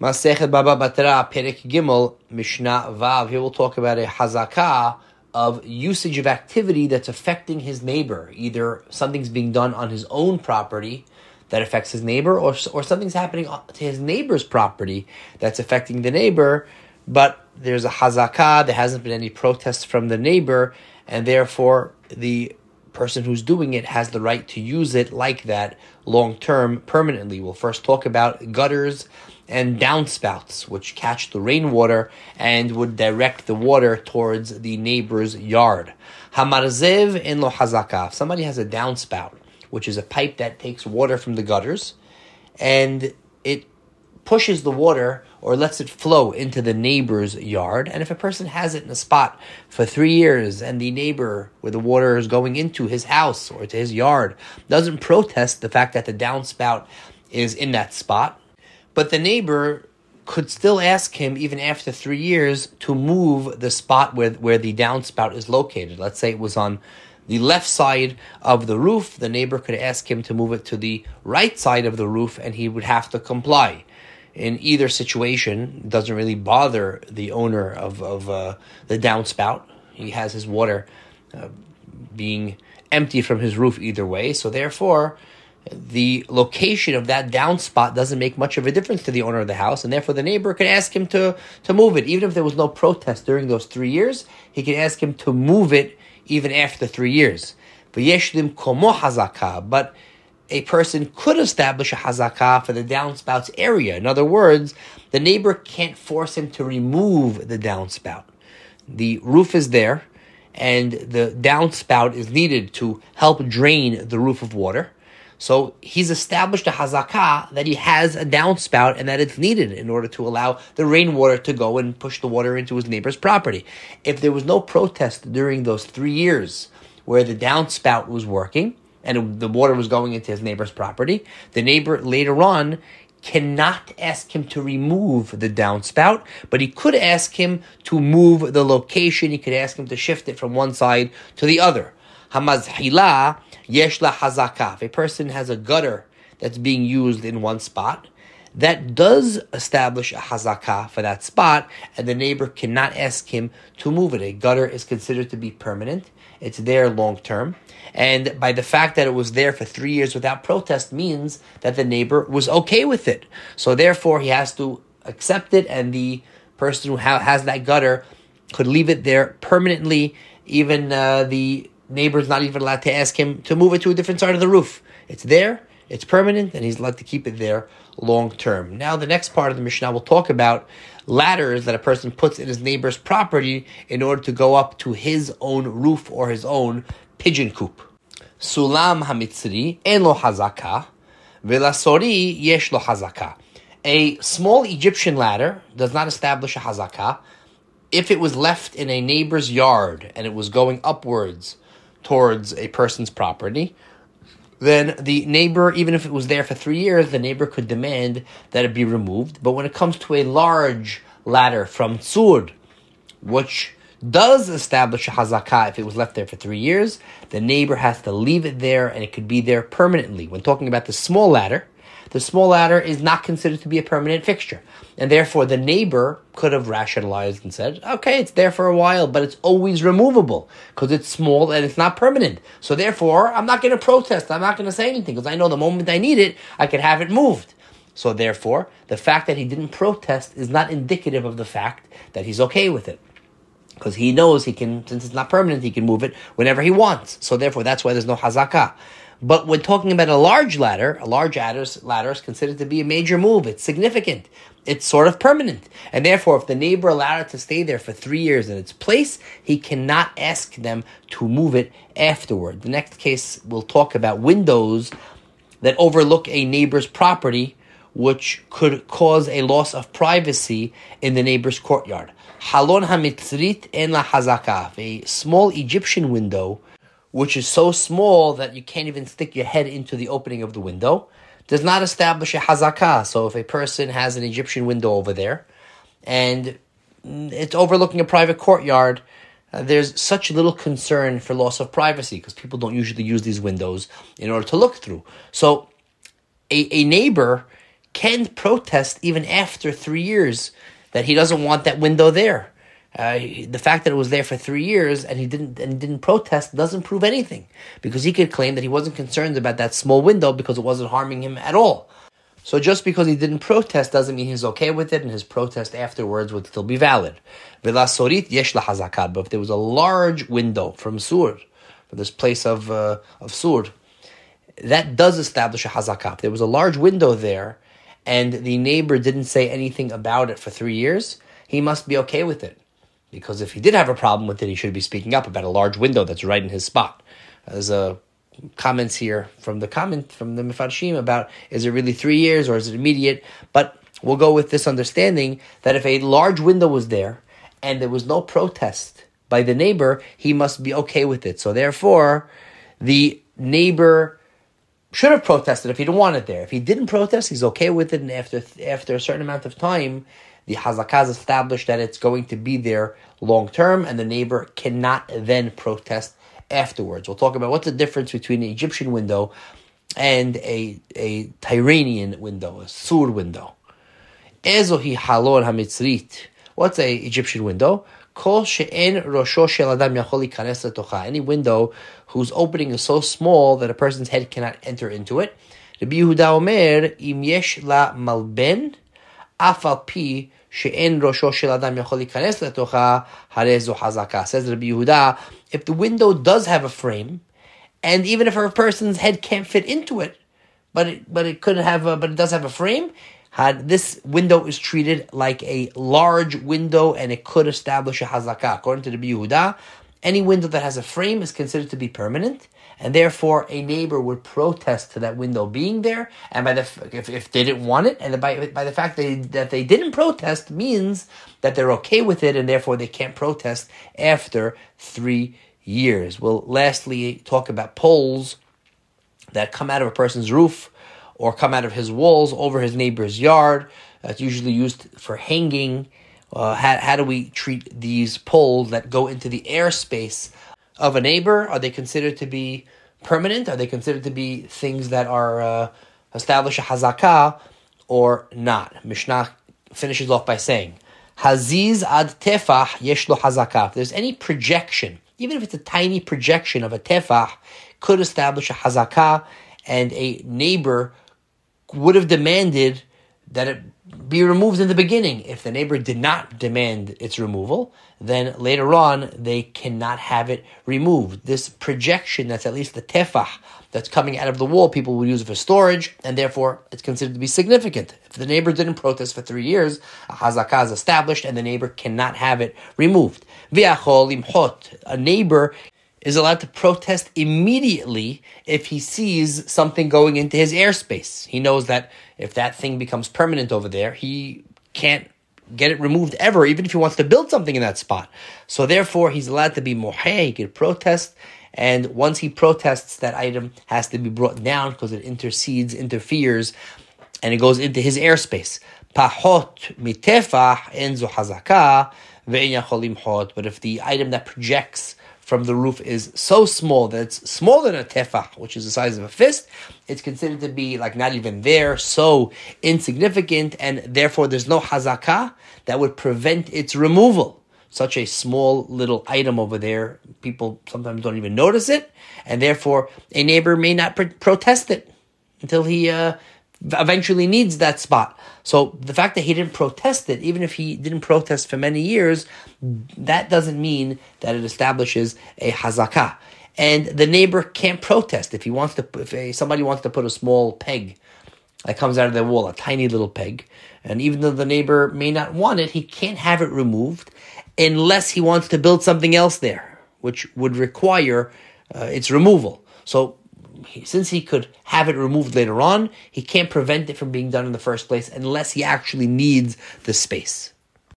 Masechet Baba Batra, Perek Gimel, Mishnah Vav. Here we'll talk about a hazakah of usage of activity that's affecting his neighbor. Either something's being done on his own property that affects his neighbor, or something's happening to his neighbor's property that's affecting the neighbor, but there's a hazakah, there hasn't been any protests from the neighbor, and therefore the person who's doing it has the right to use it like that long-term, permanently. We'll first talk about gutters and downspouts, which catch the rainwater and would direct the water towards the neighbor's yard. Hamarzev en lo hazakah. If somebody has a downspout, which is a pipe that takes water from the gutters, and it pushes the water or lets it flow into the neighbor's yard. And if a person has it in a spot for 3 years and the neighbor where the water is going into his house or to his yard doesn't protest the fact that the downspout is in that spot, but the neighbor could still ask him, even after 3 years, to move the spot where the downspout is located. Let's say it was on the left side of the roof. The neighbor could ask him to move it to the right side of the roof, and he would have to comply. In either situation, it doesn't really bother the owner of the downspout. He has his water being empty from his roof either way, so therefore the location of that downspout doesn't make much of a difference to the owner of the house, and therefore the neighbor could ask him to move it. Even if there was no protest during those 3 years, he could ask him to move it even after 3 years. But a person could establish a hazakah for the downspouts area. In other words, the neighbor can't force him to remove the downspout. The roof is there, and the downspout is needed to help drain the roof of water. So he's established a hazakah that he has a downspout and that it's needed in order to allow the rainwater to go and push the water into his neighbor's property. If there was no protest during those 3 years where the downspout was working and the water was going into his neighbor's property, the neighbor later on cannot ask him to remove the downspout, but he could ask him to move the location. He could ask him to shift it from one side to the other. Hamazhila yesh la hazakah. If a person has a gutter that's being used in one spot, that does establish a hazakah for that spot, and the neighbor cannot ask him to move it. A gutter is considered to be permanent. It's there long term. And by the fact that it was there for 3 years without protest means that the neighbor was okay with it. So therefore he has to accept it, and the person who has that gutter could leave it there permanently. Even the neighbor's not even allowed to ask him to move it to a different side of the roof. It's there, it's permanent, and he's allowed to keep it there long term. Now the next part of the Mishnah will talk about ladders that a person puts in his neighbor's property in order to go up to his own roof or his own pigeon coop. Sulam hamitzri en lo hazakah, velasori yesh lo hazakah. A small Egyptian ladder does not establish a hazakah. If it was left in a neighbor's yard and it was going upwards towards a person's property, then the neighbor, even if it was there for 3 years, the neighbor could demand that it be removed. But when it comes to a large ladder from tzur, which does establish a hazakah if it was left there for 3 years, the neighbor has to leave it there, and it could be there permanently. When talking about the small ladder is not considered to be a permanent fixture. And therefore, the neighbor could have rationalized and said, okay, it's there for a while, but it's always removable because it's small and it's not permanent. So therefore, I'm not going to protest. I'm not going to say anything because I know the moment I need it, I can have it moved. So therefore, the fact that he didn't protest is not indicative of the fact that he's okay with it. Because he knows he can, since it's not permanent, he can move it whenever he wants. So therefore, that's why there's no hazakah. But when talking about a large ladder is considered to be a major move. It's significant. It's sort of permanent. And therefore, if the neighbor allowed it to stay there for 3 years in its place, he cannot ask them to move it afterward. The next case, we'll talk about windows that overlook a neighbor's property, which could cause a loss of privacy in the neighbor's courtyard. Halon hamitzrit en la hazakah. A small Egyptian window, which is so small that you can't even stick your head into the opening of the window, does not establish a hazakah. So if a person has an Egyptian window over there, and it's overlooking a private courtyard, there's such little concern for loss of privacy, because people don't usually use these windows in order to look through. So a neighbor can protest even after 3 years that he doesn't want that window there. The fact that it was there for 3 years and he didn't protest doesn't prove anything, because he could claim that he wasn't concerned about that small window because it wasn't harming him at all. So just because he didn't protest doesn't mean he's okay with it, and his protest afterwards would still be valid. But if there was a large window from Sur, from this place of Sur, that does establish a hazakah. If there was a large window there, and the neighbor didn't say anything about it for 3 years, he must be okay with it. Because if he did have a problem with it, he should be speaking up about a large window that's right in his spot. There's comments here from the Mefarshim about, is it really 3 years or is it immediate? But we'll go with this understanding that if a large window was there and there was no protest by the neighbor, he must be okay with it. So therefore, the neighbor should have protested if he didn't want it there. If he didn't protest, he's okay with it, and after a certain amount of time, the hazakah is established that it's going to be there long term, and the neighbor cannot then protest afterwards. We'll talk about what's the difference between an Egyptian window and a Tyranian window, a Sur window. Ezohi halon hamitzrit. What's a Egyptian window? Kol she'en rosho shel adam yachol likanes letocha. Any window whose opening is so small that a person's head cannot enter into it. Rabbi Yehuda omer, im yesh la malben, af al pi she'en rosho shel adam yachol likanes letocha, harei zo hazakah. Says Rabbi Yehuda, if the window does have a frame, and even if a person's head can't fit into it, but it does have a frame, this window is treated like a large window, and it could establish a hazakah. According to the Yehuda, any window that has a frame is considered to be permanent, and therefore a neighbor would protest to that window being there, and if they didn't want it, and by the fact that they didn't protest means that they're okay with it, and therefore they can't protest after 3 years. We'll lastly talk about poles that come out of a person's roof or come out of his walls over his neighbor's yard. That's usually used for hanging. How do we treat these poles that go into the airspace of a neighbor? Are they considered to be permanent? Are they considered to be things that are establish a hazakah or not? Mishnah finishes off by saying, Haziz ad tefah yesh lo hazakah. If there's any projection, even if it's a tiny projection of a tefah, could establish a hazakah, and a neighbor would have demanded that it be removed in the beginning. If the neighbor did not demand its removal, then later on they cannot have it removed. This projection, that's at least the tefah that's coming out of the wall, people will use it for storage, and therefore it's considered to be significant. If the neighbor didn't protest for 3 years, a hazakah is established, and the neighbor cannot have it removed. V'achol imhot. A neighbor is allowed to protest immediately if he sees something going into his airspace. He knows that if that thing becomes permanent over there, he can't get it removed ever, even if he wants to build something in that spot. So therefore, he's allowed to be moheh, he can protest, and once he protests, that item has to be brought down because it interferes, and it goes into his airspace. Pahot mitefah enzo hazakah ve'en yachol limhot. But if the item that projects from the roof is so small that it's smaller than a tefah, which is the size of a fist, it's considered to be like not even there, so insignificant, and therefore there's no hazakah that would prevent its removal. Such a small little item over there, people sometimes don't even notice it, and therefore a neighbor may not protest it until he eventually needs that spot. So the fact that he didn't protest it, even if he didn't protest for many years, that doesn't mean that it establishes a hazakah. And the neighbor can't protest if somebody wants to put a small peg that comes out of their wall, a tiny little peg, and even though the neighbor may not want it, he can't have it removed unless he wants to build something else there, which would require its removal. So since he could have it removed later on, he can't prevent it from being done in the first place unless he actually needs the space.